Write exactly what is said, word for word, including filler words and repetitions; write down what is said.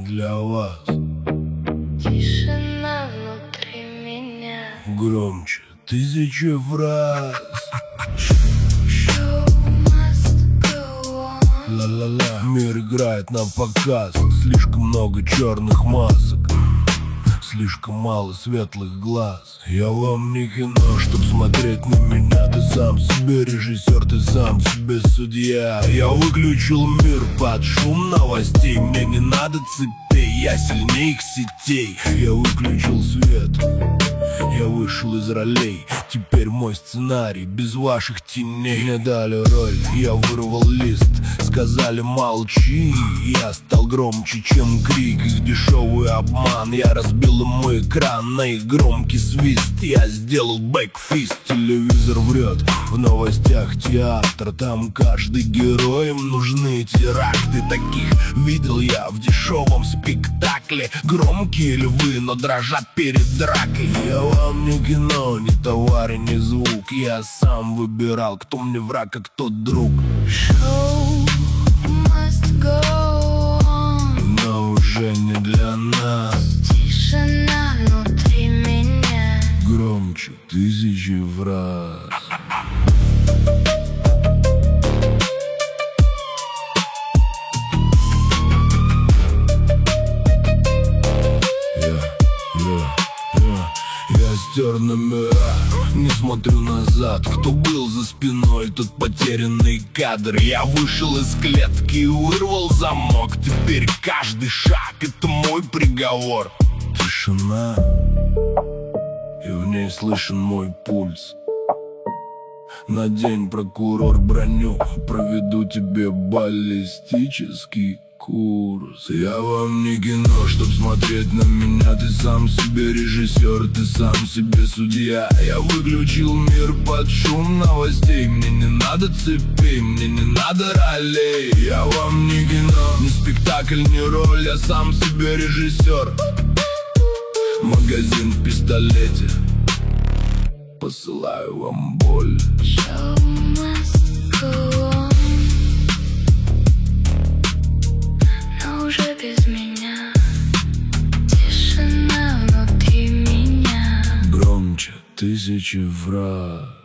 для вас. Тишина внутри меня. Громче тысячи фраз. Show must go on. Ла-ла-ла. Мир играет на показ. Слишком много черных масок, слишком мало светлых глаз. Я вам не кино, чтоб смотреть на меня. Ты сам себе режиссер, ты сам себе судья. Я выключил мир под шум новостей. Мне не надо цепей, я сильнее их сетей. Я выключил свет, я вышел из ролей. Теперь мой сценарий без ваших теней. Мне дали роль, я вырвал лист. Сказали молчи, я стал громче, чем крик. Их дешевый обман, я разбил им экран на их громкий свист. Я сделал бэкфист. Телевизор врет, в новостях театр. Там каждый герой, им нужны теракты. Таких видел я в дешевом спектакле. Громкие львы, но дрожат перед дракой. Я вам не кино, не товар и не звук. Я сам выбирал, кто мне враг, а кто друг. Show must go on. Но уже не для нас. Тишина внутри меня. Громче тысячи фраз. Я стер номера, не смотрю назад. Кто был за спиной, тот потерянный кадр. Я вышел из клетки и вырвал замок. Теперь каждый шаг — это мой приговор. Тишина, и в ней слышен мой пульс. Надень, прокурор, броню, проведу тебе баллистический курс. Я вам не кино, чтоб смотреть на меня. Ты сам себе режиссер, ты сам себе судья. Я выключил мир под шум новостей. Мне не надо цепей, мне не надо ролей. Я вам не кино, не спектакль, не роль. Я сам себе режиссер. Магазин в пистолете, посылаю вам боль. Show must go on. Но уже без меня. Тишина внутри меня. Громче тысячи фраз.